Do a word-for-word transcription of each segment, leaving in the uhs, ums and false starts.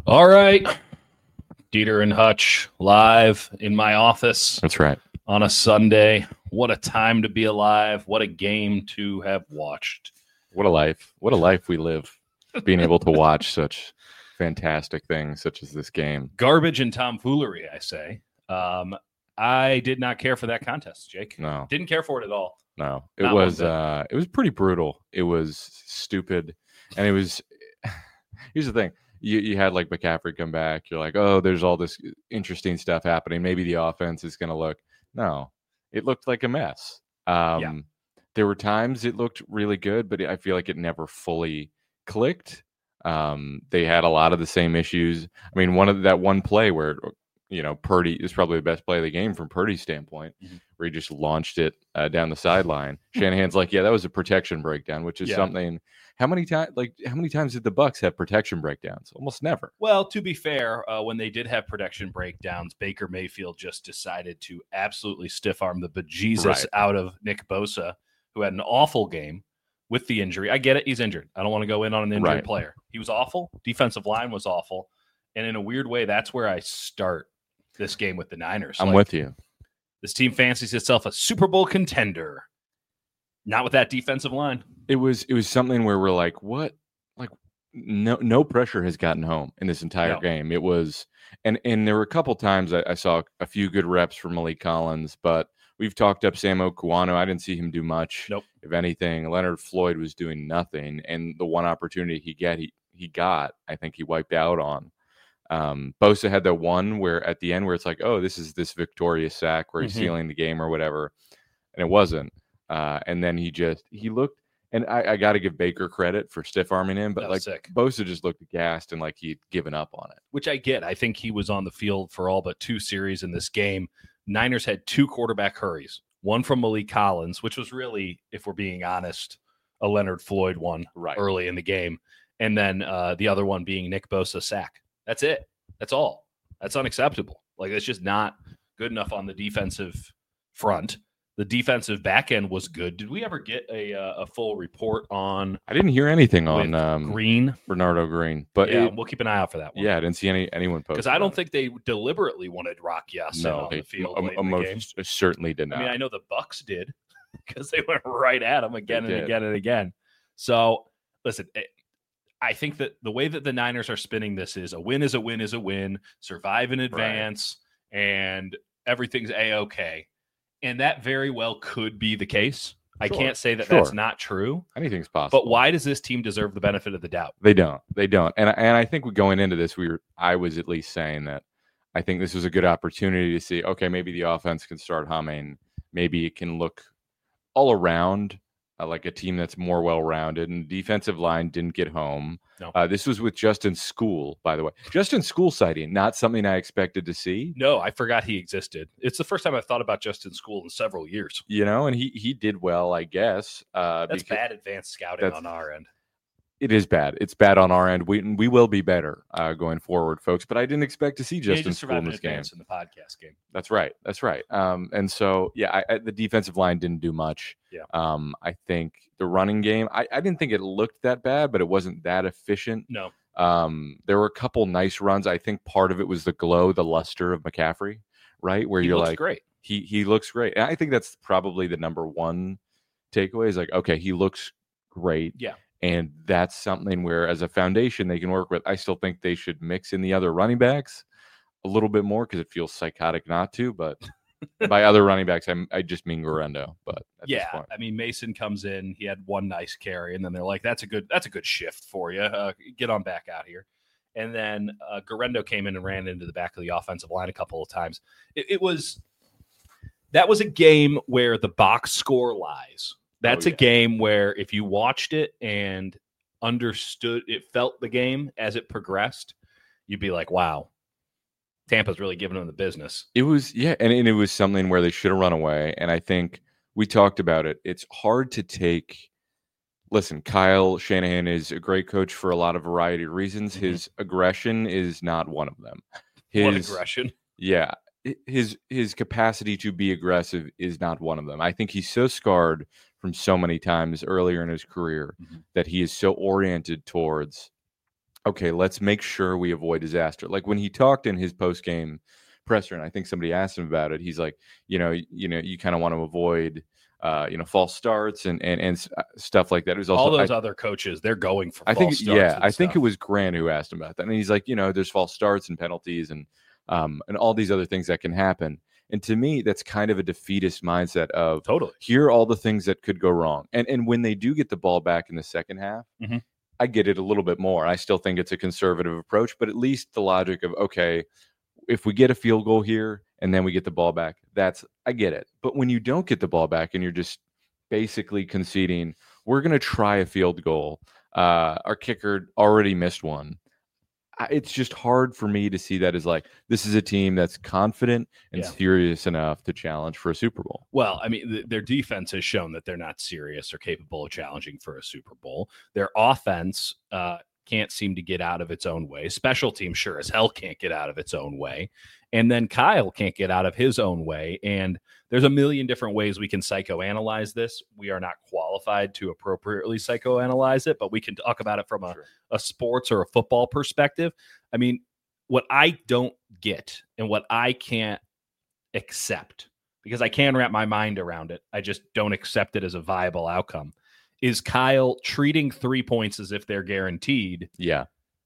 All right. Dieter and Hutch live in my office. That's right. On a Sunday. What a time to be alive. What a game to have watched. What a life. What a life we live. Being able to watch such fantastic things such as this game. Garbage and tomfoolery, I say. Um, I did not care for that contest, Jake. No. Didn't care for it at all. No. It Not was one bit. uh it was pretty brutal. It was stupid. And it was here's the thing. You you had like McCaffrey come back. You're like, oh, there's all this interesting stuff happening. Maybe the offense is gonna look. No. It looked like a mess. Um Yeah. There were times it looked really good, but I feel like it never fully clicked. Um, they had a lot of the same issues. I mean, one of that one play where, you know, Purdy is probably the best play of the game from Purdy's standpoint, mm-hmm. where he just launched it uh, down the sideline. Shanahan's like, yeah, that was a protection breakdown, which is Yeah. something. How many times, like, how many times did the Bucs have protection breakdowns? Almost never. Well, to be fair, uh, when they did have protection breakdowns, Baker Mayfield just decided to absolutely stiff arm the bejesus Right. out of Nick Bosa, who had an awful game with the injury. I get it. He's injured. I don't want to go in on an injured Right. player. He was awful. Defensive line was awful. And in a weird way, that's where I start this game with the Niners. I'm Like, with you. This team fancies itself a Super Bowl contender. Not with that defensive line. It was it was something where we're like, what? Like, no no pressure has gotten home in this entire No. game. It was, and and there were a couple times I, I saw a few good reps from Malik Collins, but we've talked up Sam Okuano. I didn't see him do much. Nope. If anything, Leonard Floyd was doing nothing, and the one opportunity he get he he got, I think he wiped out on. Um, Bosa had the one where at the end where it's like, oh, this is this victorious sack where he's Mhm. sealing the game or whatever, and it wasn't. Uh, and then he just he looked, and I, I got to give Baker credit for stiff arming him, but That like was sick. Bosa just looked gassed and like he'd given up on it. Which I get. I think he was on the field for all but two series in this game. Niners had two quarterback hurries. One from Malik Collins, which was really, if we're being honest, a Leonard Floyd one Right. early in the game. And then uh, the other one being Nick Bosa sack. That's it. That's all. That's unacceptable. Like, it's just not good enough on the defensive front. The defensive back end was good. Did we ever get a uh, a full report on I didn't hear anything on with um, Green? Bernardo Green, but yeah, it- we'll keep an eye out for that one. yeah, I didn't see any anyone post Because I don't think they deliberately wanted Rock Yassin no, on they the field um, late in the game. most certainly did not. I mean, I know the Bucks did because they went right at him again They and did. again and again. So, listen, it- I think that the way that the Niners are spinning this is a win is a win is a win, survive in advance, and everything's A-okay. And that very well could be the case. I Sure, can't say that sure. that's not true. Anything's possible. But why does this team deserve the benefit of the doubt? They don't. They don't. And and I think going into this, we were. I was at least saying that I think this was a good opportunity to see. Okay, maybe the offense can start humming. Maybe it can look all around uh, like a team that's more well-rounded. And defensive line didn't get home. No. Uh, this was with Justin School, by the way. Justin School sighting, not something I expected to see. No, I forgot he existed. It's the first time I've thought about Justin School in several years. You know, and he he did well, I guess. Uh, That's because- bad advanced scouting that's- on our end. It is bad. It's bad on our end. We we will be better uh, going forward, folks. But I didn't expect to see Yeah, he Justin just School survived in in this game. advance in the podcast game. That's right. That's right. Um, and so yeah, I, I, the defensive line didn't do much. Yeah. Um, I think the running game. I, I didn't think it looked that bad, but it wasn't that efficient. No. Um, there were a couple nice runs. I think part of it was the glow, the luster of McCaffrey, right? Where He you're looks like, great. he he looks great. And I think that's probably the number one takeaway is like, okay, he looks great. Yeah. And that's something where, as a foundation, they can work with. I still think they should mix in the other running backs a little bit more because it feels psychotic not to. But by other running backs, I'm, I just mean Guerrero. But at this Yeah, point. I mean Mason comes in. He had one nice carry, and then they're like, "That's a good, that's a good shift for you. Uh, get on back out here." And then uh, Guerrero came in and ran into the back of the offensive line a couple of times. It, it was that was a game where the box score lies. That's Oh, a yeah. game where if you watched it and understood, it felt the game as it progressed, you'd be like, "Wow, Tampa's really giving them the business." It was, yeah, and, and it was something where they should have run away. And I think we talked about it. It's hard to take. Listen, Kyle Shanahan is a great coach for a lot of variety of reasons. Mhm. His aggression is not one of them. What His aggression! yeah, hi- his his capacity to be aggressive is not one of them. I think he's so scarred from so many times earlier in his career Mhm. that he is so oriented towards, okay, let's make sure we avoid disaster. Like when he talked in his post game presser, and I think somebody asked him about it. He's like, you know, you know, you kind of want to avoid, uh, you know, false starts and and and stuff like that. It was also all those I, other coaches. They're going for. I false think, starts yeah, and I think stuff. it was Grant who asked him about that, and he's like, you know, there's false starts and penalties and um and all these other things that can happen. And to me, that's kind of a defeatist mindset of totally here are all the things that could go wrong. And and when they do get the ball back in the second half. Mm-hmm. I get it a little bit more. I still think it's a conservative approach, but at least the logic of, okay, if we get a field goal here and then we get the ball back, that's, I get it. But when you don't get the ball back and you're just basically conceding, we're going to try a field goal. Uh, our kicker already missed one. It's just hard for me to see that as like, this is a team that's confident and Yeah. serious enough to challenge for a Super Bowl. Well, I mean, th- their defense has shown that they're not serious or capable of challenging for a Super Bowl. Their offense uh, can't seem to get out of its own way. Special team sure as hell can't get out of its own way. And then Kyle can't get out of his own way. And there's a million different ways we can psychoanalyze this. We are not qualified to appropriately psychoanalyze it, but we can talk about it from a, Sure. a sports or a football perspective. I mean, what I don't get and what I can't accept, because I can wrap my mind around it, I just don't accept it as a viable outcome, is Kyle treating three points as if they're guaranteed Yeah.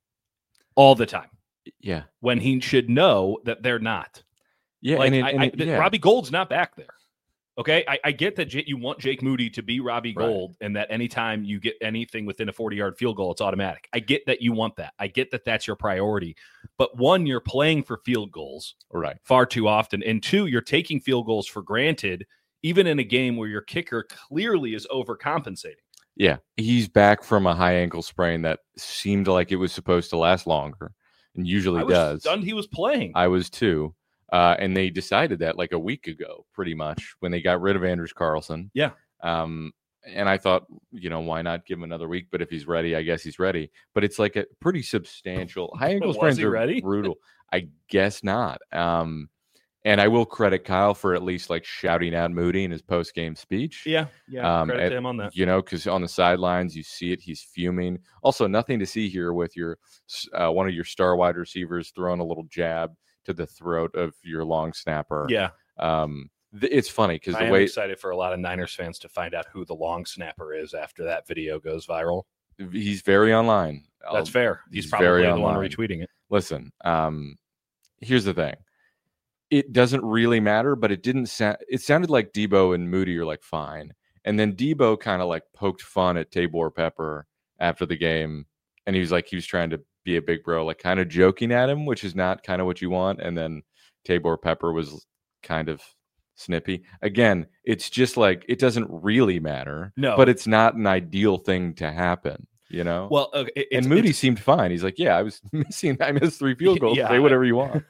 all the time Yeah. when he should know that they're not. Yeah. Like and it, I, and I, it, yeah. Robbie Gould's not back there. Okay, I, I get that J- you want Jake Moody to be Robbie Right. Gould, and that anytime you get anything within a forty-yard field goal, it's automatic. I get that you want that. I get that that's your priority. But one, you're playing for field goals Right. far too often, and two, you're taking field goals for granted, even in a game where your kicker clearly is overcompensating. Yeah, he's back from a high ankle sprain that seemed like it was supposed to last longer, and usually I was does. stunned he was playing. I was too, uh, and they decided that like a week ago, pretty much, when they got rid of Anders Carlson. Yeah. Um, and I thought, you know, why not give him another week? But if he's ready, I guess he's ready. But it's like a pretty substantial high ankle Was sprains he are ready? brutal. I guess not. Um, and I will credit Kyle for at least like shouting out Moody in his post game speech. Yeah, yeah. Um, credit at- to him on that. You know, because on the sidelines, you see it. He's fuming. Also, nothing to see here with your uh, one of your star wide receivers throwing a little jab to the throat of your long snapper. Yeah, Um, th- it's funny because I the am way excited for a lot of Niners fans to find out who the long snapper is after that video goes viral. he's very online. That's I'll- fair. He's, he's probably very the one online. retweeting it. Listen, um, here's the thing. It doesn't really matter, but it didn't sound. It sounded like Debo and Moody are like fine, and then Debo kind of like poked fun at Tabor Pepper after the game, and he was like he was trying to be a big bro, like kind of joking at him, which is not kind of what you want. And then Tabor Pepper was kind of snippy. Again, it's just like it doesn't really matter, No. but it's not an ideal thing to happen, you know. Well, okay, it- it's, and Moody it's- seemed fine. He's like, yeah, I was missing. I missed three field goals. Yeah. Say whatever you want.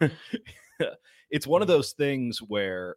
it's one of those things where,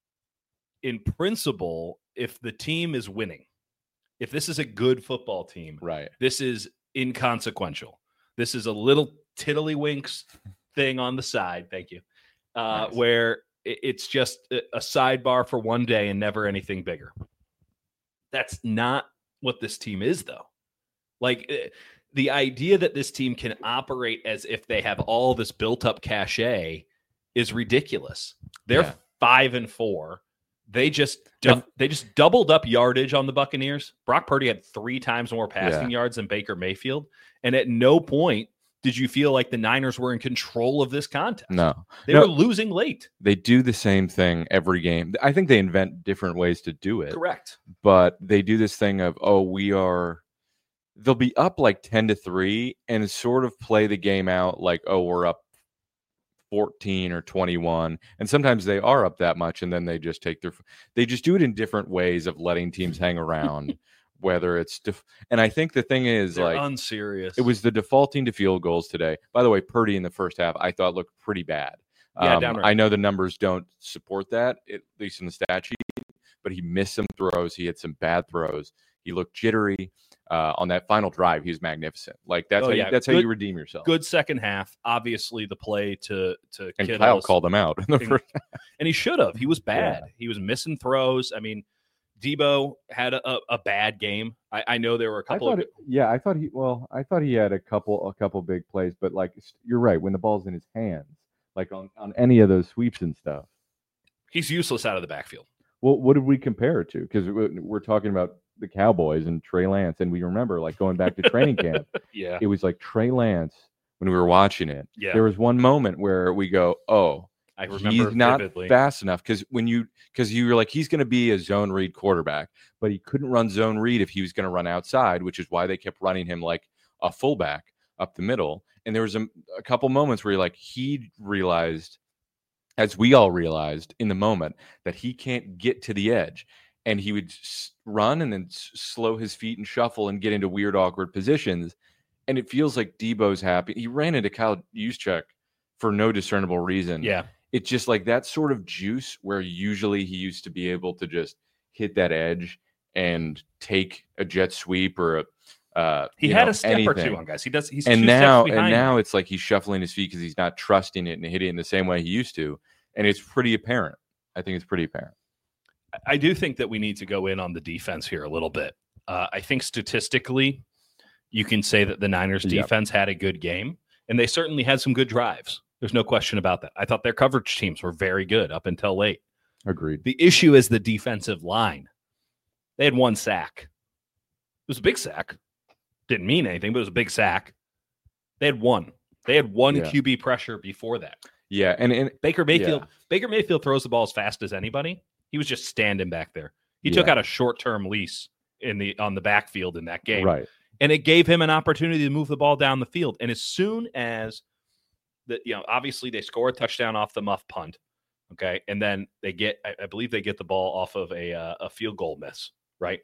in principle, if the team is winning, if this is a good football team, Right. this is inconsequential. This is a little tiddlywinks thing on the side. Thank you. Uh, Nice. Where it- it's just a a sidebar for one day and never anything bigger. That's not what this team is, though. Like eh, the idea that this team can operate as if they have all this built up cachet is ridiculous. They're Yeah. five and four. They just du- they just doubled up yardage on the Buccaneers. Brock Purdy had three times more passing yards than Baker Mayfield, and at no point did you feel like the Niners were in control of this contest. No, They No. were losing late. they do the same thing every game. I think they invent different ways to do it, Correct. but they do this thing of, oh, we are. They'll be up like ten to three and sort of play the game out like, oh, we're up fourteen or twenty-one, and sometimes they are up that much, and then they just take their. They just do it in different ways of letting teams hang around, whether it's. Def- and I think the thing is, They're like, unserious. it was the defaulting to field goals today. By the way, Purdy in the first half, I thought looked pretty bad. Yeah, Um, downright. I know the numbers don't support that, at least in the stat sheet, but he missed some throws. He had some bad throws. He looked jittery. Uh, on that final drive, he was magnificent. Like that's Oh, how yeah. you, that's how Good- you redeem yourself. good second half. Obviously, the play to to And Kittle's- Kyle called him out in the and- first. and he should have. He was bad. Yeah. He was missing throws. I mean, Debo had a, a bad game. I, I know there were a I couple thought of it, yeah, I thought he well, I thought he had a couple a couple big plays, but like you're right, when the ball's in his hands, like on, on any of those sweeps and stuff. He's useless out of the backfield. Well, what did we compare it to? Because we're talking about the Cowboys and Trey Lance, and we remember like going back to training camp. Yeah. It was like Trey Lance when we were watching it. Yeah. There was one moment where we go, "Oh, I remember he's not vividly. fast enough." Because when you because you were like, he's going to be a zone read quarterback, but he couldn't run zone read if he was going to run outside, which is why they kept running him like a fullback up the middle. And there was a, a couple moments where like he realized, as we all realized in the moment, that he can't get to the edge. And he would s- run and then s- slow his feet and shuffle and get into weird, awkward positions. And it feels like Debo's happy. He ran into Kyle Juszczyk for no discernible reason. Yeah. It's just like that sort of juice where usually he used to be able to just hit that edge and take a jet sweep or a uh, he you had know, a step anything. or two on guys. He does. He's and two now steps behind and now him. it's like he's shuffling his feet because he's not trusting it and hitting it in the same way he used to. And it's pretty apparent. I think it's pretty apparent. I do think that we need to go in on the defense here a little bit. Uh, I think statistically, you can say that the Niners Yep. defense had a good game, and they certainly had some good drives. There's no question about that. I thought their coverage teams were very good up until late. Agreed. The issue is the defensive line. They had one sack. It was a big sack. Didn't mean anything, but it was a big sack. They had one. They had one Yeah. Q B pressure before that. Yeah, and, and Baker Mayfield. Yeah. Baker Mayfield throws the ball as fast as anybody. He was just standing back there. He Yeah. took out a short-term lease in the on the backfield in that game, right. and it gave him an opportunity to move the ball down the field. And as soon as the, you know, obviously they score a touchdown off the muff punt, okay, and then they get, I, I believe they get the ball off of a uh, a field goal miss, right?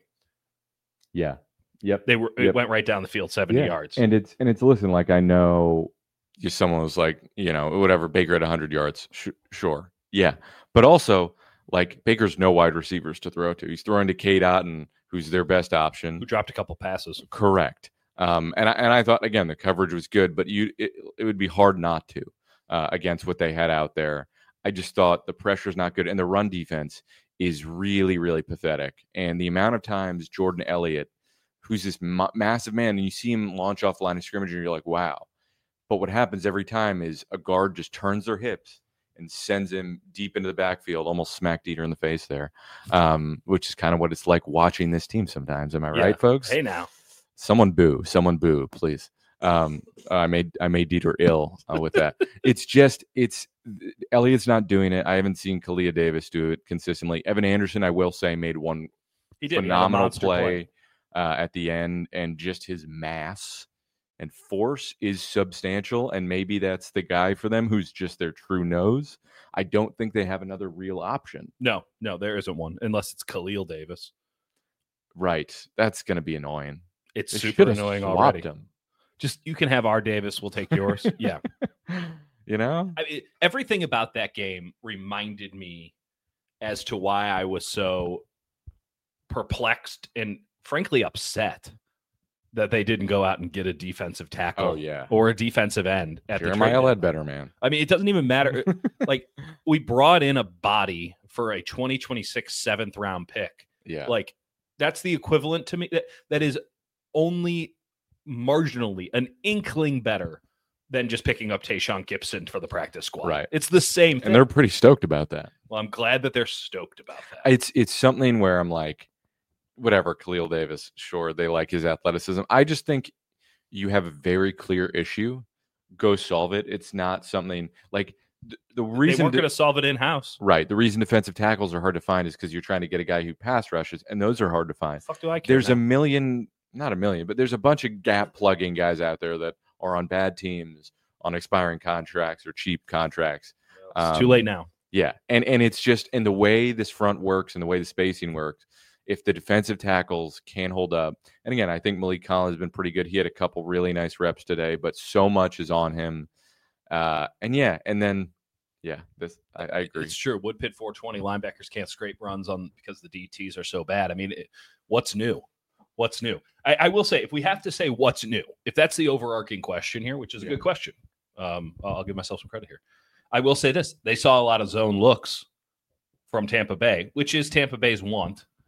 Yeah. Yep. They were it Yep. went right down the field, seventy Yeah. yards. And it's and it's listen, like I know just someone was like, you know, whatever, Baker at one hundred yards. Sh- sure. Yeah. But also, like, Baker's no wide receivers to throw to. He's throwing to Cade Otton, who's their best option. Who dropped a couple passes. Correct. Um, and I, and I thought, again, the coverage was good, but you it, it would be hard not to uh, against what they had out there. I just thought the pressure's not good, and the run defense is really, really pathetic. And the amount of times Jordan Elliott, who's this ma- massive man, and you see him launch off the line of scrimmage, and you're like, wow. But what happens every time is a guard just turns their hips and sends him deep into the backfield, almost smacked Dieter in the face there, um, which is kind of what it's like watching this team sometimes. Am I Yeah. right, folks? Hey, now. Someone boo. Someone boo, please. Um, I made I made Dieter ill uh, with that. It's just, it's, Elliott's not doing it. I haven't seen Kalia Davis do it consistently. Evan Anderson, I will say, made one He did. He had a phenomenal monster play, play. Uh, at the end, and just his mass and force is substantial, and maybe that's the guy for them who's just their true nose. I don't think they have another real option. No, no, there isn't one unless it's Khalil Davis. Right. That's going to be annoying. It's They super should have annoying swapped already. him. Just you can have our Davis. We'll take yours. Yeah. You know? I mean, everything about that game reminded me as to why I was so perplexed and frankly upset that they didn't go out and get a defensive tackle Oh, yeah. or a defensive end at the Jeremiah trade deadline. Ledbetter, man. I mean, it doesn't even matter. Like, we brought in a body for a twenty twenty-six seventh round pick. Yeah. Like, that's the equivalent to me. That, that is only marginally an inkling better than just picking up Tayshaun Gibson for the practice squad. Right. It's the same thing. And they're pretty stoked about that. Well, I'm glad that they're stoked about that. It's it's something where I'm like, whatever, Khalil Davis, sure, they like his athleticism. I just think you have a very clear issue. Go solve it. It's not something like th- the They reason weren't to- going to solve it in-house. right. The reason defensive tackles are hard to find is because you're trying to get a guy who pass rushes, and those are hard to find. Fuck do I care There's now? a million, not a million, but there's a bunch of gap plugging guys out there that are on bad teams, on expiring contracts or cheap contracts. It's Um, too late now. Yeah, and and it's just in the way this front works and the way the spacing works. If the defensive tackles can hold up, and again, I think Malik Collins has been pretty good. He had a couple really nice reps today, but so much is on him. Uh, and yeah, and then yeah, this I, I agree. It's true. Woodpit four twenty linebackers can't scrape runs on because the D Ts are so bad. I mean, it, what's new? What's new? I, I will say, if we have to say what's new, if that's the overarching question here, which is a Yeah. good question, um, I'll I'll give myself some credit here. I will say this: they saw a lot of zone looks from Tampa Bay, which is Tampa Bay's want.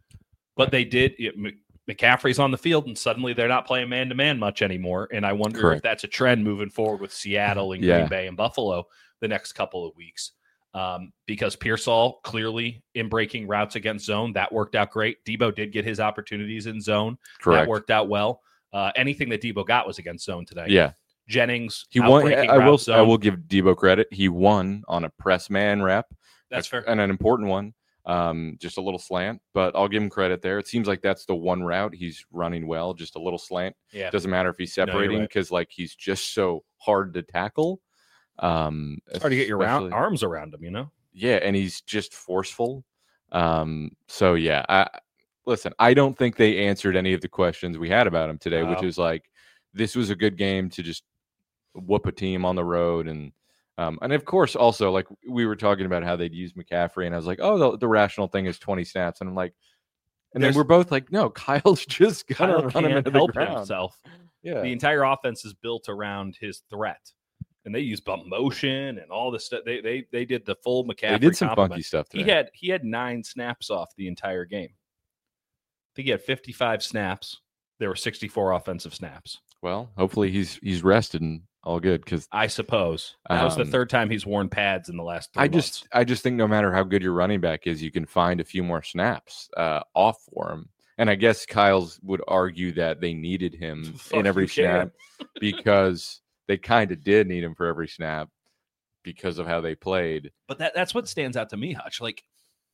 But they did. It, McCaffrey's on the field, and suddenly they're not playing man-to-man much anymore. And I wonder Correct. if that's a trend moving forward with Seattle and Yeah. Green Bay and Buffalo the next couple of weeks. Um, because Pearsall clearly in breaking routes against zone, that worked out great. Debo did get his opportunities in zone. Correct. That worked out well. Uh, anything that Debo got was against zone today. Yeah. Jennings, He won. outbreaking I will. route zone. I will give Debo credit. He won on a press man rep. That's fair. And an important one. Um, just a little slant, but I'll give him credit there. It seems like that's the one route he's running well, just a little slant. Yeah. Doesn't matter if he's No, you're separating right. because like he's just so hard to tackle. Um, It's hard to get your round, especially- arms around him, you know? Yeah, and he's just forceful. Um, so yeah, I listen, I don't think they answered any of the questions we had about him today, which Wow. is like this was a good game to just whoop a team on the road and um, and of course also like we were talking about how they'd use McCaffrey and I was like, oh, the, the rational thing is twenty snaps, and I'm like, and There's- then we're both like, no, Kyle's just gonna Kyle run him can't into the help ground. himself. Yeah, The entire offense is built around his threat. And they use bump motion and all this stuff. They they they did the full McCaffrey. they did some complement. funky stuff He today. had he had nine snaps off the entire game. I think he had fifty-five snaps. There were sixty-four offensive snaps. Well, hopefully he's he's rested and all good because I suppose that was the Um, third time he's worn pads in the last three I just months. I just think no matter how good your running back is, you can find a few more snaps uh, off for him. And I guess Kyle's would argue that they needed him Fuck in every you can. snap because they kind of did need him for every snap because of how they played. But that that's what stands out to me, Hutch. Like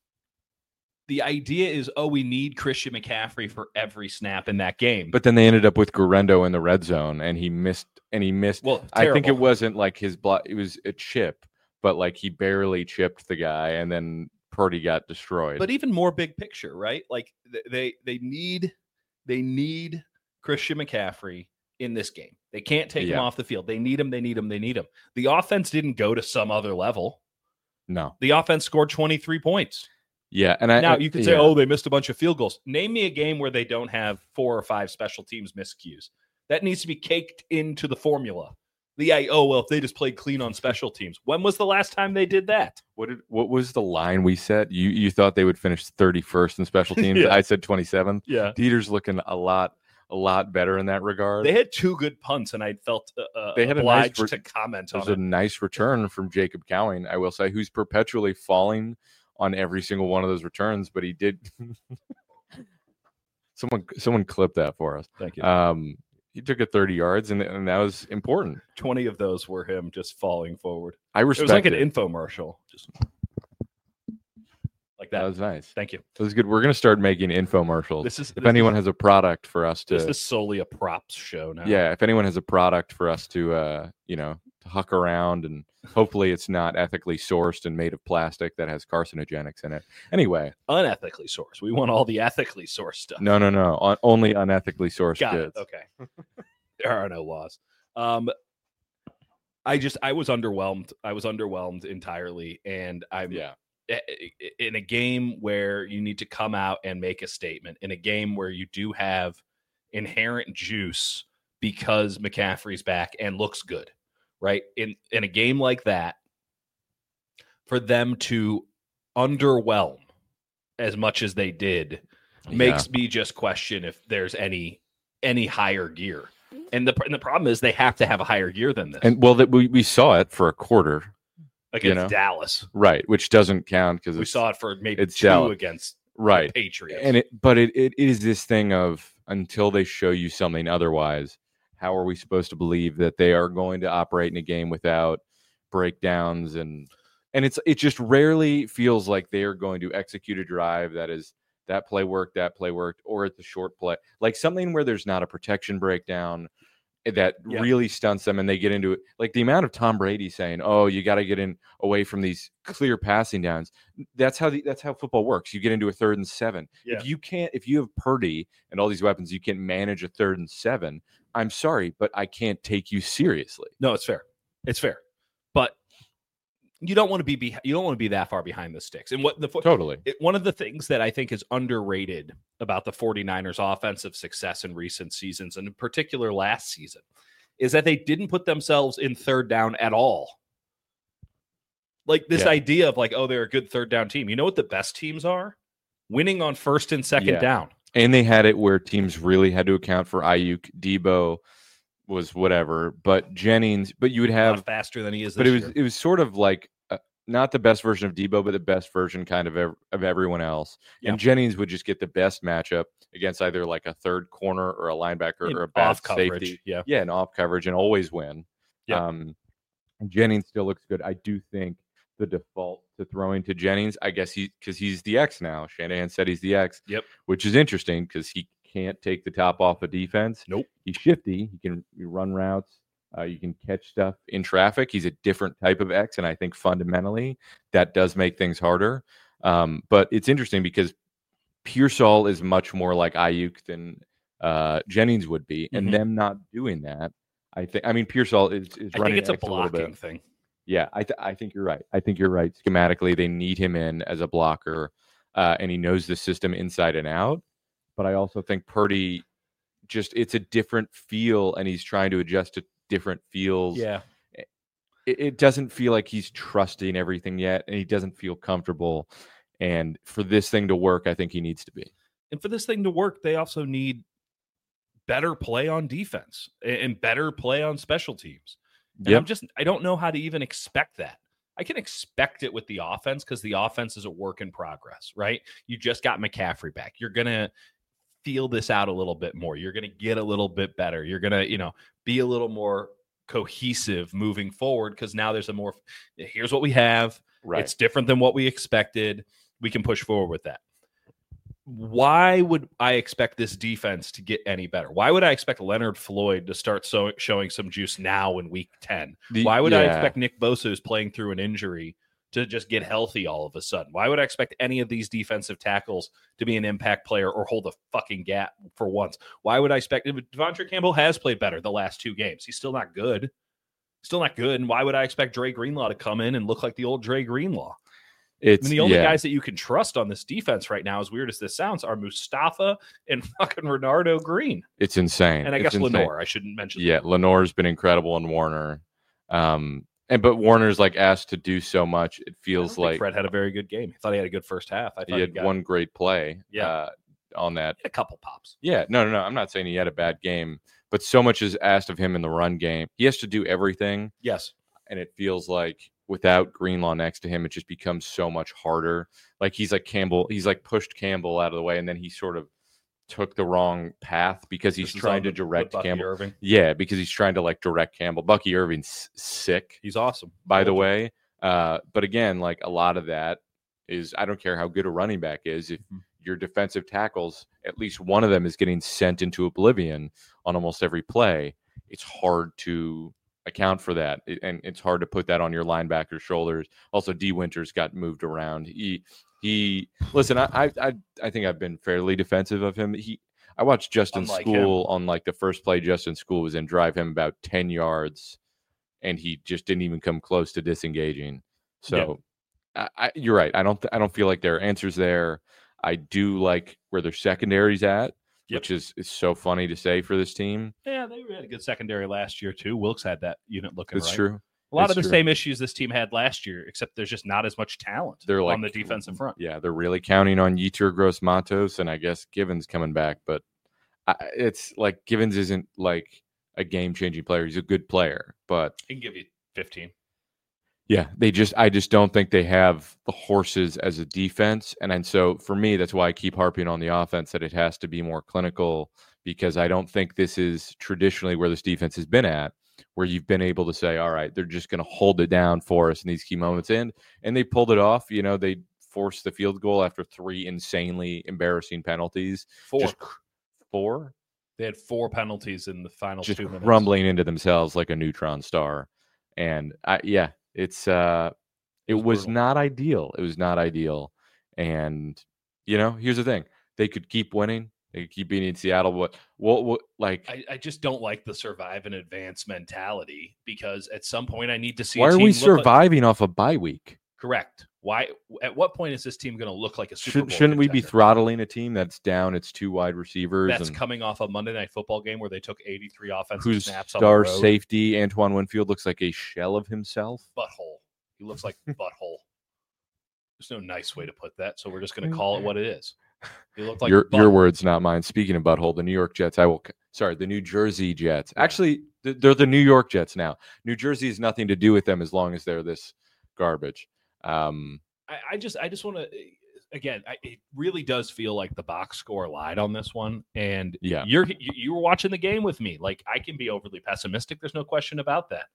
the idea is, oh, we need Christian McCaffrey for every snap in that game. But then they ended up with Guerrero in the red zone, and he missed. And he missed. well, I think it terrible. wasn't like his block. It was a chip, but like he barely chipped the guy, and then Purdy got destroyed. But even more big picture, right? Like th- they they need they need Christian McCaffrey in this game. They can't take him Yeah. off the field. They need him. They need him. They need him. The offense didn't go to some other level. no, The offense scored twenty-three points. yeah, and I Now I- you could say, yeah. oh, they missed a bunch of field goals. Name me a game where they don't have four or five special teams miscues. That needs to be caked into the formula. The I oh well, if they just played clean on special teams. When was the last time they did that? What did what was the line we set? You you thought they would finish thirty-first in special teams. Yeah. I said twenty-seventh. Yeah, Dieter's looking a lot a lot better in that regard. they had two good punts, and I felt uh, uh, They had a nice obliged ver- to comment There's on a it. nice return from Jacob Cowing, I will say, who's perpetually falling on every single one of those returns, but he did someone someone clipped that for us. Thank you. Um he took it thirty yards and, and that was important. Twenty of those were him just falling forward. I It respect was like an it. infomercial, just like that. That was nice. Thank you. That was good. We're gonna start making infomercials. This is if this anyone is, has a product for us to this is solely a props show now. yeah, if anyone has a product for us to uh, you know, to huck around, and hopefully it's not ethically sourced and made of plastic that has carcinogenics in it. Anyway, Unethically sourced. We want all the ethically sourced stuff. no, no, no, on, only unethically sourced Got goods. it. Okay. There are no laws. Um, I just I was underwhelmed. I was underwhelmed entirely, and I'm Yeah, i- i- in a game where you need to come out and make a statement. In a game where you do have inherent juice because McCaffrey's back and looks good, right? In in a game like that, for them to underwhelm as much as they did makes me just question if there's any any higher gear. And the and the problem is they have to have a higher gear than this and well, that we, we saw it for a quarter, against know, Dallas. right? Which doesn't count because We saw it for maybe it's two Dallas. against right. the Patriots. And it, but it, it is this thing of until they show you something otherwise, how are we supposed to believe that they are going to operate in a game without breakdowns and and it's it just rarely feels like they are going to execute a drive that is that play worked, that play worked, or at the short play, like something where there's not a protection breakdown that Yeah. really stunts them and they get into it. Like the amount of Tom Brady saying, "Oh, you got to get in away from these clear passing downs." That's how the, that's how football works. You get into a third and seven. Yeah. If you can't, if you have Purdy and all these weapons, you can't manage a third and seven. I'm sorry, but I can't take you seriously. No, it's fair. It's fair. But you don't want to be, be you don't want to be that far behind the sticks. And what the Totally. it, one of the things that I think is underrated about the 49ers offensive success in recent seasons, and in particular last season, is that they didn't put themselves in third down at all. Like this Yeah. idea of like, oh, they're a good third down team. You know what the best teams are? winning on first and second Yeah. down. And they had it where teams really had to account for Ayuk. Debo was whatever, but Jennings, but you would have Not faster than he is this but it was year. it was sort of like uh, not the best version of Debo, but the best version kind of ev- of everyone else. Yeah. And Jennings would just get the best matchup against either like a third corner or a linebacker In or a bad off coverage, safety. yeah. Yeah, and off coverage and always win. Yep. Um, and Jennings still looks good. I do think the default to throwing to Jennings, I guess he because he's the X now. Shanahan said he's the X. Yep. Which is interesting because he can't take the top off of defense. Nope. He's shifty. He can run routes. Uh, you can catch stuff in traffic. He's a different type of X, and I think fundamentally that does make things harder. Um, but it's interesting because Pearsall is much more like Ayuk than uh, Jennings would be, and Mhm. them not doing that, I think. I mean, Pearsall is, is I running think it's a X a little blocking bit. thing. Yeah, I, th- I think you're right. I think you're right. Schematically, they need him in as a blocker, uh, and he knows the system inside and out. But I also think Purdy, just it's a different feel, and he's trying to adjust to different feels. Yeah. It, it doesn't feel like he's trusting everything yet, and he doesn't feel comfortable. And for this thing to work, I think he needs to be. And for this thing to work, they also need better play on defense and better play on special teams. And Yep. I'm just, I don't know how to even expect that. I can expect it with the offense because the offense is a work in progress, right? You just got McCaffrey back. You're going to feel this out a little bit more. You're going to get a little bit better. You're going to, you know, be a little more cohesive moving forward because now there's a more, here's what we have. Right. It's different than what we expected. We can push forward with that. Why would I expect this defense to get any better? Why would I expect Leonard Floyd to start so, showing some juice now in week ten? The- Why would I yeah. expect Nick Bosa, who's playing through an injury, to just get healthy all of a sudden? Why would I expect any of these defensive tackles to be an impact player or hold a fucking gap for once? Why would I expect Devontae Campbell has played better the last two games? He's still not good. Still not good. And why would I expect Dre Greenlaw to come in and look like the old Dre Greenlaw? It's I mean, the only yeah. guys that you can trust on this defense right now, as weird as this sounds, are Mustafa and fucking Renardo Green. It's insane. And I It's guess insane. Lenore. I shouldn't mention Yeah, Lenore's been incredible in Warner. Um, and but Warner's like asked to do so much. It I feels don't think like Fred had a very good game. I thought he had a good first half. I thought he had got one great play. Yeah. Uh, on that. a couple pops. Yeah, no, no, no. I'm not saying he had a bad game, but so much is asked of him in the run game. He has to do everything, Yes. and it feels like without Greenlaw next to him, it just becomes so much harder. Like he's like Campbell, he's like pushed Campbell out of the way, and then he sort of took the wrong path because he's This is trying on to the- direct with Bucky Campbell. Irving. Yeah, because he's trying to like direct Campbell. Bucky Irving's sick, He's awesome. by the Told you. way. Uh, but again, like a lot of that is I don't care how good a running back is. If Mhm. your defensive tackles, at least one of them is getting sent into oblivion on almost every play, it's hard to account for that. It- and it's hard to put that on your linebacker's shoulders. Also, D Winters got moved around. He he listen, I I I, I think I've been fairly defensive of him. He I watched Justin Unlike School on like the first play Justin School was in, drive him about ten yards, and he just didn't even come close to disengaging. So I, I, you're right. I don't th- I don't feel like there are answers there. I do like where their secondary's at, Yep. which is is so funny to say for this team. Yeah, they had a good secondary last year too. Wilkes had that unit looking It's right. true. A lot It's of the true. same issues this team had last year, except there's just not as much talent They're like on the defensive front. Yeah, they're really counting on Yetur Gross Matos and I guess Givens coming back, but I, it's like Givens isn't like a game changing player. He's a good player, but He can give you fifteen. yeah, they just I just don't think they have the horses as a defense. And and so for me, that's why I keep harping on the offense that it has to be more clinical, because I don't think this is traditionally where this defense has been at, where you've been able to say, all right, they're just going to hold it down for us in these key moments. And and they pulled it off. You know, they forced the field goal after three insanely embarrassing penalties. Four. Just cr- four? They had four penalties in the final Just two minutes. crumbling into themselves like a neutron star. And I, yeah, it's uh it, It was was brutal. not ideal. It was not ideal. And you know, here's the thing: they could keep winning. They could keep beating Seattle. What? What? What? Like, I, I just don't like the survive and advance mentality because at some point I need to see. why a are team we look like- surviving off a bye week? correct. Why? At what point is this team going to look like a Super Should, Bowl shouldn't we be contender? throttling a team that's down its two wide receivers? That's and coming off a Monday Night Football game where they took eighty-three offensive whose snaps on the star road. safety Antoine Winfield looks like a shell of himself. Butthole. He looks like butthole. There's no nice way to put that, so we're just going to call it what it is. He looked like your a your butthole. words, not mine. Speaking of butthole, the New York Jets. I will. Sorry, the New Jersey Jets. Yeah. Actually, th- they're the New York Jets now. New Jersey has nothing to do with them as long as they're this garbage. Um, I, I just, I just want to. Again, I, it really does feel like the box score lied on this one, and Yeah. you're you, you were watching the game with me. Like, I can be overly pessimistic. There's no question about that.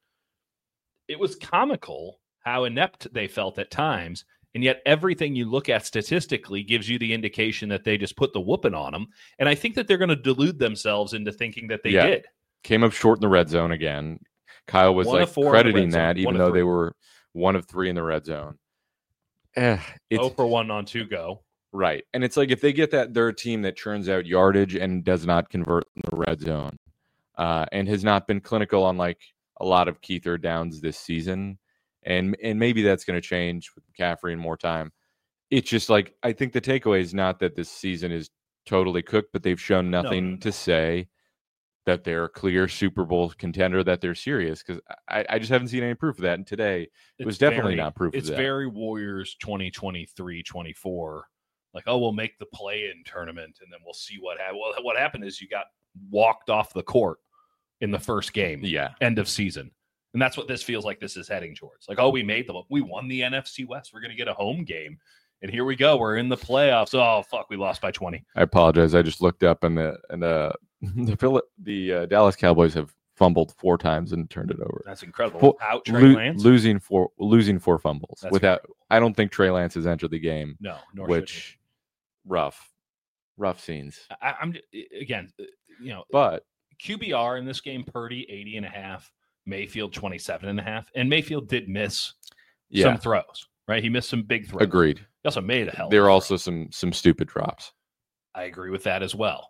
It was comical how inept they felt at times, and yet everything you look at statistically gives you the indication that they just put the whooping on them. And I think that they're going to delude themselves into thinking that they Yeah. did. Came up short in the red zone again. Kyle was One like of four in the crediting red zone. that, One even of though three. they were one of three in the red zone. Eh, it's oh for one on two go. right. And it's like if they get that, they're a team that churns out yardage and does not convert in the red zone, uh, and has not been clinical on like a lot of key third downs this season. And and maybe that's going to change with McCaffrey and more time. It's just like I think the takeaway is not that this season is totally cooked, but they've shown nothing no, no. to say that they're a clear Super Bowl contender, that they're serious, because I, I just haven't seen any proof of that. And today it was definitely very, not proof It's of that. very Warriors twenty twenty-three twenty-four. Like, oh, we'll make the play-in tournament, and then we'll see what happened. Well, what happened is you got walked off the court in the first game, Yeah. end of season. And that's what this feels like this is heading towards. Like, oh, we made them. We won the N F C West. We're going to get a home game. And here we go. We're in the playoffs. Oh, fuck, we lost by twenty. I apologize. I just looked up, and the and the the, Phil- the uh, Dallas Cowboys have fumbled four times and turned it over. That's incredible. Four- Out Trey Lo- Lance? losing four losing four fumbles That's without. incredible. I don't think Trey Lance has entered the game, No, nor should which rough, rough scenes. he. I, I'm again, you know, But Q B R in this game, Purdy eighty and a half, Mayfield twenty-seven and a half, and Mayfield did miss yeah, some throws, right? He missed some big throws. agreed. He also made a hell. There of are a also some some stupid drops. throw. I agree with that as well.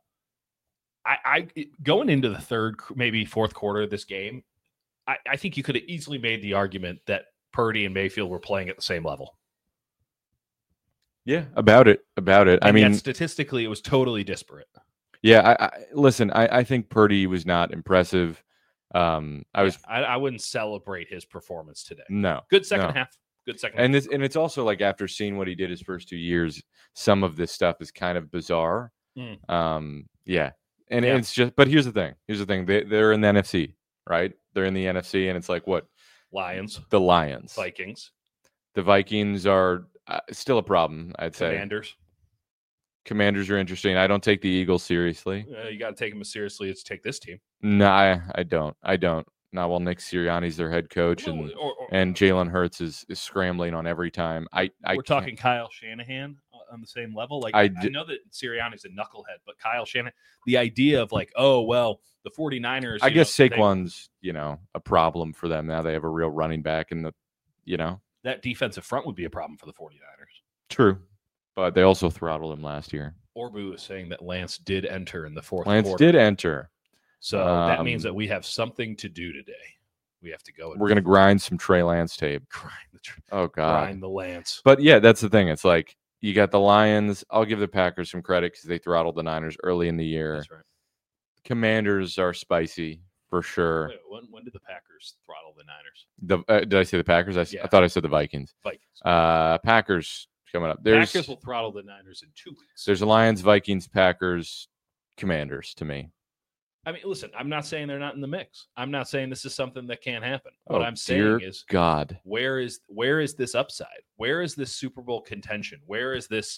I, I going into the third, maybe fourth quarter of this game, I, I think you could have easily made the argument that Purdy and Mayfield were playing at the same level. Yeah, about it, about it. And I mean, yet statistically, it was totally disparate. yeah. I, I listen. I, I think Purdy was not impressive. Um, I was I, I wouldn't celebrate his performance today. no Good second no. half. Good second. And half. this, and it's also like after seeing what he did his first two years, some of this stuff is kind of bizarre. Mm. Um, yeah, and Yeah. it's just. But here's the thing. Here's the thing. They they're in the N F C, right? They're in the N F C, and it's like what Lions, the Lions, Vikings, the Vikings are uh, still a problem. I'd say Commanders. Commanders are interesting. I don't take the Eagles seriously. Uh, you got to take them as seriously as take this team. No, I, I don't. I don't. Not while Nick Sirianni's their head coach, and Well, or- or- and Jalen Hurts is, is scrambling on every time. I, I we're can't- talking Kyle Shanahan on the same level. Like I I, di- know that Sirianni's a knucklehead, but Kyle Shanahan, the idea of like, oh well, the 49ers. I you guess know, they- Saquon's, you know, a problem for them now. They have a real running back, and the, you know, that defensive front would be a problem for the 49ers. true, but they also throttled him last year. Orbu is saying that Lance did enter in the fourth Lance quarter. did enter. So that Um, means that we have something to do today. We have to go and We're gonna grind some Trey Lance tape. grind the, tr- Oh God! grind the Lance. But yeah, that's the thing. It's like you got the Lions. I'll give the Packers some credit because they throttled the Niners early in the year. That's right. Commanders are spicy for sure. Wait, when, when did the Packers throttle the Niners? The uh, did I say the Packers? I, s- I Yeah. thought I said the Vikings. Vikings. Uh, Packers coming up. There's Packers will throttle the Niners in two weeks. there's a Lions, Vikings, Packers, Commanders to me. I mean, listen, I'm not saying they're not in the mix. I'm not saying this is something that can't happen. What Oh, I'm dear saying is, God. where is where is this upside? Where is this Super Bowl contention? Where is this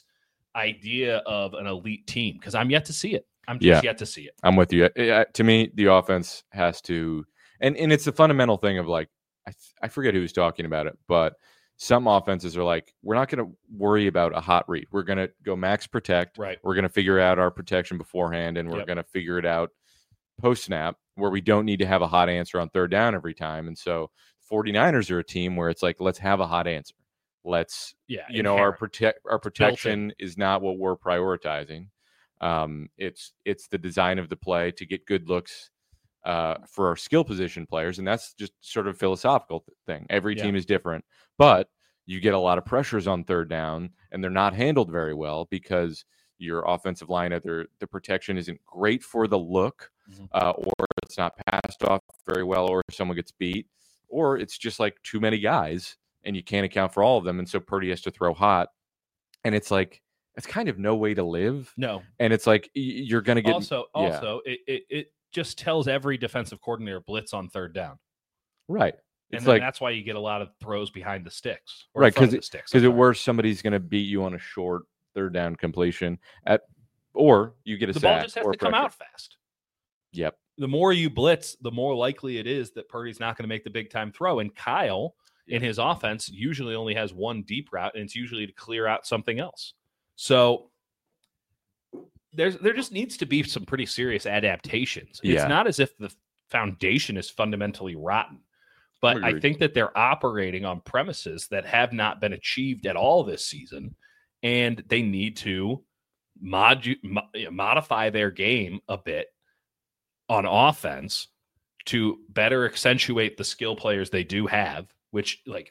idea of an elite team? Because I'm yet to see it. I'm just Yeah. yet to see it. I'm with you. Uh, uh, to me, the offense has to, and and it's a fundamental thing of like, I th- I forget who was talking about it, but some offenses are like, we're not going to worry about a hot read. We're going to go max protect. Right. We're going to figure out our protection beforehand, and we're Yep. going to figure it out post snap where we don't need to have a hot answer on third down every time. And so 49ers are a team where it's like, let's have a hot answer. Let's, Yeah. you know, our inherent. protect our protection is not what we're prioritizing. Um, it's it's the design of the play to get good looks uh, for our skill position players, and that's just sort of a philosophical th- thing. Every Yeah. team is different, but you get a lot of pressures on third down, and they're not handled very well because your offensive line, either the protection isn't great for the look, Mhm. uh, or it's not passed off very well, or someone gets beat, or it's just like too many guys, and you can't account for all of them. And so Purdy has to throw hot. And it's like, it's kind of no way to live. No. And it's like, you're going to get. Also, yeah. also it, it, it just tells every defensive coordinator blitz on third down. Right. And it's then like, that's why you get a lot of throws behind the sticks. Right. Because it, sticks, because at worst, somebody's going to beat you on a short third down completion at, or you get a the sack. ball just has or to come pressure. out fast. Yep. The more you blitz, the more likely it is that Purdy's not going to make the big time throw. And Kyle, in his offense, usually only has one deep route, and it's usually to clear out something else. So there's there just needs to be some pretty serious adaptations. Yeah. It's not as if the foundation is fundamentally rotten, but I think that they're operating on premises that have not been achieved at all this season, and they need to mod- mo- modify their game a bit on offense to better accentuate the skill players they do have, which, like,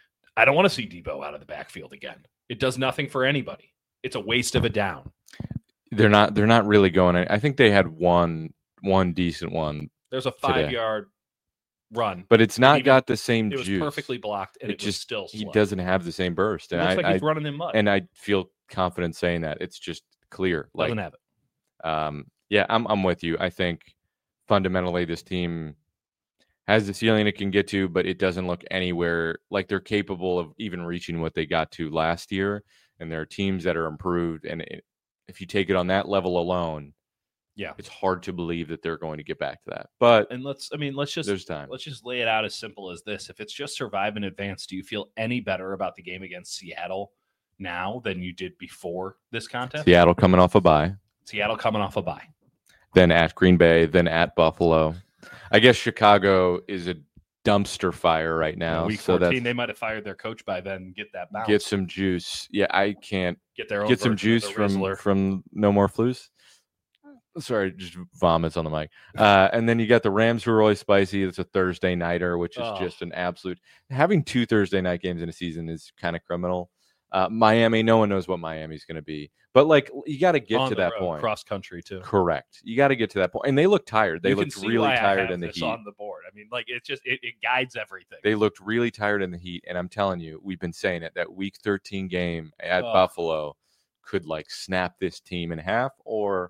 I don't want to see Debo out of the backfield again. It does nothing for anybody. It's a waste of a down. They're not they're not really going. I think they had one one decent one. There's a five yard run, but it's not even, got the same it was juice. perfectly blocked, and it, it was just still slow. He doesn't have the same burst. And it looks I, like I, he's running in mud. And I feel confident saying that. It's just clear. Doesn't like, have it. Um, yeah, I'm I'm with you. I think fundamentally this team has the ceiling it can get to, but it doesn't look anywhere like they're capable of even reaching what they got to last year. And there are teams that are improved, and it, if you take it on that level alone, yeah, it's hard to believe that they're going to get back to that. But and let's, I mean, let's just there's time. Let's just lay it out as simple as this: if it's just survive in advance, do you feel any better about the game against Seattle now than you did before this contest? Seattle coming off a bye. Seattle coming off a bye. Then at Green Bay, then at Buffalo. I guess Chicago is a dumpster fire right now. Yeah, week so fourteen, they might have fired their coach by then. Get that bounce. Get some juice. Yeah, I can't get their own get some juice from from No More Flus. Sorry, just vomits on the mic. Uh, and then you got the Rams, who are really spicy. It's a Thursday nighter, which is oh. just an absolute. Having two Thursday night games in a season is kind of criminal. Uh, Miami, no one knows what Miami's going to be, but like you got to get on to that road, point. Cross country too. Correct. You got to get to that point, and they look tired. They you looked really tired in the heat. On the board, I mean, like it's just it, it guides everything. They looked really tired in the heat, and I'm telling you, we've been saying it. That Week thirteen game at oh. Buffalo could like snap this team in half, or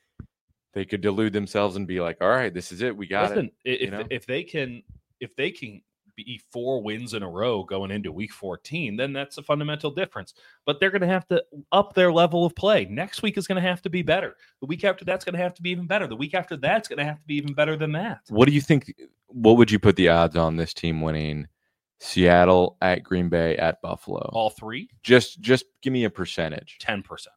they could delude themselves and be like, "All right, this is it. We got Listen, it." If you know? if they can if they can be four wins in a row going into week fourteen, then that's a fundamental difference. But they're going to have to up their level of play. Next week is going to have to be better. The week after that's going to have to be even better. The week after that's going to have to be even better than that. What do you think? What would you put the odds on this team winning? Seattle, at Green Bay, at Buffalo. All three? Just just give me a percentage. ten percent.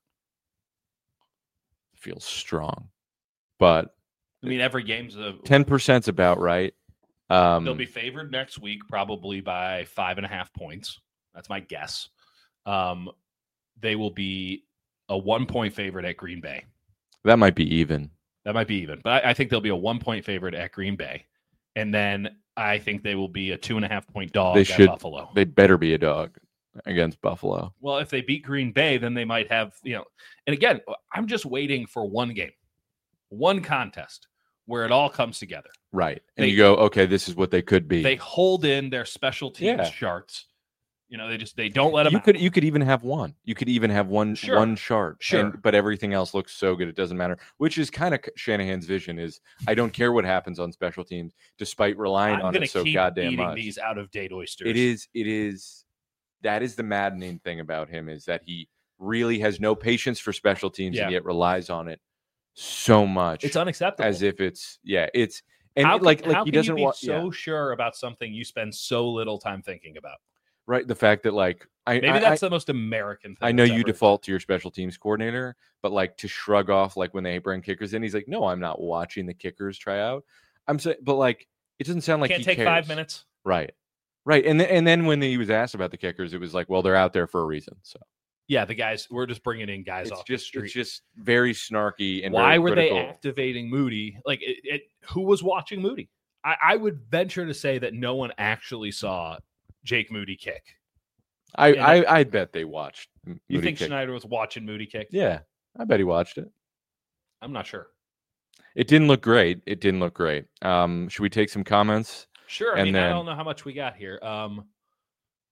Feels strong. But I mean, every game's a ten percent's about right. Um, They'll be favored next week, probably by five and a half points. That's my guess. Um, they will be a one-point favorite at Green Bay. That might be even. That might be even. But I, I think they'll be a one-point favorite at Green Bay. And then I think they will be a two-and-a-half-point dog they at should, Buffalo. They better be a dog against Buffalo. Well, if they beat Green Bay, then they might have, you know. And again, I'm just waiting for one game, one contest, where it all comes together. Right. And they, you go, okay, this is what they could be. They hold in their special teams yeah. charts. You know, they just they don't let them You out. could you could even have one. You could even have one sure. one chart. Sure. And, but everything else looks so good it doesn't matter. Which is kind of Shanahan's vision is I don't care what happens on special teams, despite relying I'm on it so keep goddamn eating much. These out of date oysters. It is it is that is the maddening thing about him is that he really has no patience for special teams yeah. and yet relies on it so much. It's unacceptable. As if it's yeah, it's and how like can, like how he can doesn't you be want so yeah. sure about something you spend so little time thinking about. Right, the fact that like I maybe I, that's I, the most American thing. I know you ever. default to your special teams coordinator, but like to shrug off like when they bring kickers in, he's like, "No, I'm not watching the kickers try out." I'm saying, but like it doesn't sound like can't he take cares. five minutes. Right, right, and th- and then when he was asked about the kickers, it was like, "Well, they're out there for a reason." So yeah, the guys we're just bringing in guys it's off just the street. it's just very snarky and why very were critical. they activating Moody? Like it, it who was watching Moody? I, I would venture to say that no one actually saw Jake Moody kick. I, I I bet they watched. You Moody think kick. Schneider was watching Moody kick? Yeah, I bet he watched it. I'm not sure. It didn't look great. It didn't look great. Um, should we take some comments? Sure. I and mean, then, I don't know how much we got here. Um,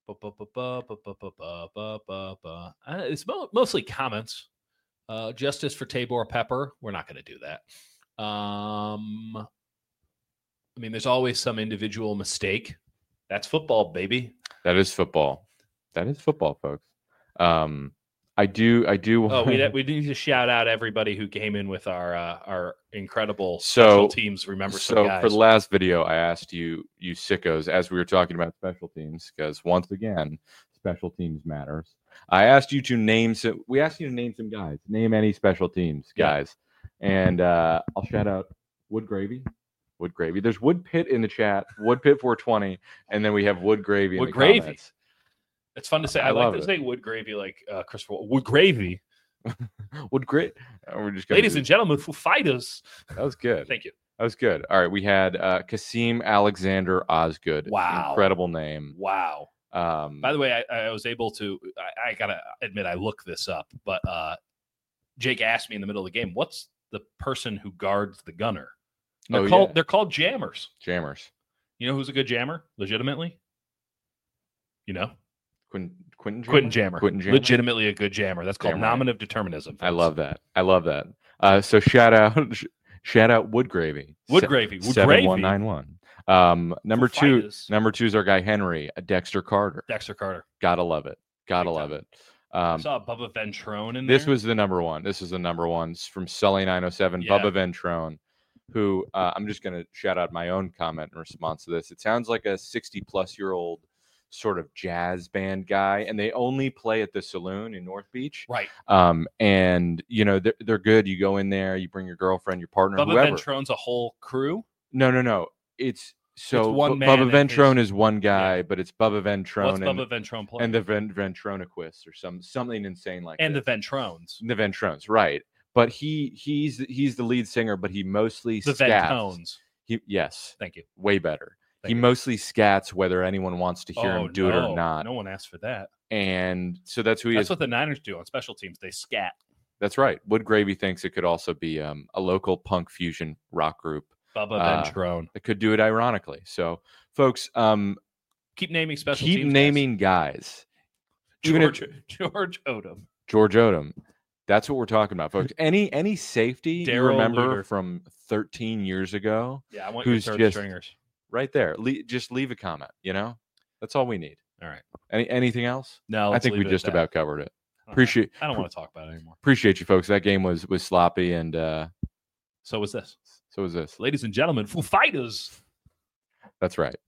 Bu- bu- bu- bu- bu- bu- bu- bu- bu- bu- bu. Uh, It's mo- mostly comments. Uh, justice for Tabor Pepper. We're not going to do that. Um, I mean, there's always some individual mistake. That's football, baby. That is football. That is football, folks. Um, I do. I do. Oh, we we need to shout out everybody who came in with our uh, our incredible So- special teams. Remember some So guys. for the last video, I asked you, you sickos, as we were talking about special teams, because once again, special teams matters. I asked you to name some. We asked you to name some guys. Name any special teams Yeah. guys, and uh, I'll shout out Wood Gravy. Wood Gravy. There's Wood Pit in the chat. Wood Pit four twenty, and then we have Wood Gravy in Wood the Gravy. comments. It's fun to say. I I, like love to it. say wood gravy like uh, Christopher. Wood gravy. Wood Grit. We're just gonna Ladies do- and gentlemen, Foo Fighters. that was good. Thank you. That was good. All right, we had uh, Kasim Alexander Osgood. Wow. Incredible name. Wow. Um, By the way, I, I was able to. I, I gotta admit, I looked this up, but uh, Jake asked me in the middle of the game, "What's the person who guards the gunner?" And they're Oh, called yeah. they're called jammers. Jammers. You know who's a good jammer? Legitimately, you know, Quentin, Quentin Jammer? Quentin Jammer. Quentin Jammer? Legitimately a good jammer. That's called Damn right. nominative determinism. I folks. love that. I love that. Uh, so shout out, shout out Wood Gravy. Wood Se- gravy. Wood seven one gravy. nine one. Um, number Foo two, Fighters. number two is our guy Henry, uh, Dexter Carter. Dexter Carter. Gotta love it. Gotta Big love time. it. I Um, saw Bubba Ventrone in this there. was the number one. This is the number one It's from Sully nine oh seven, Yeah. Bubba Ventrone, who uh, I'm just going to shout out my own comment in response to this. It sounds like a sixty plus year old sort of jazz band guy, and they only play at the Saloon in North Beach. right. Um, and you know they're they're good. You go in there, you bring your girlfriend, your partner, Bubba whoever. Ventrone's a whole crew. No, no, no. It's so one Bu- man Bubba and Ventrone his- is one guy, but it's Bubba Ventrone What's and, Bubba Ventrone play? and the Ven- Ventronequists or some something insane like and that. the Ventrones. The Ventrones, right? But he he's he's the lead singer, but he mostly The scats. Ventones. He yes, Thank you. way better. Thank he you. mostly scats whether anyone wants to hear oh, him do it no. or not. No one asked for that. And so that's who he That's is. what the Niners do on special teams. They scat. That's right. Wood Gravy thinks it could also be um, a local punk fusion rock group Bubba Uh, Ventrone. that could do it ironically. So, folks, um, Keep naming special keep teams. naming guys. guys. Even if- George, George Odom. George Odom. That's what we're talking about, folks. Any any safety you Darryl remember Luter. from thirteen years ago? Yeah, I want Who's your third just- stringers. Right there. Le- just leave a comment. You know, that's all we need. All right. Any anything else? No, I let's think leave we it at just that. about covered it. I don't- Appreciate I don't want to talk about it anymore. appreciate you, folks. That game was was sloppy, and uh, So was this. so was this. Ladies and gentlemen, Foo Fighters. That's right.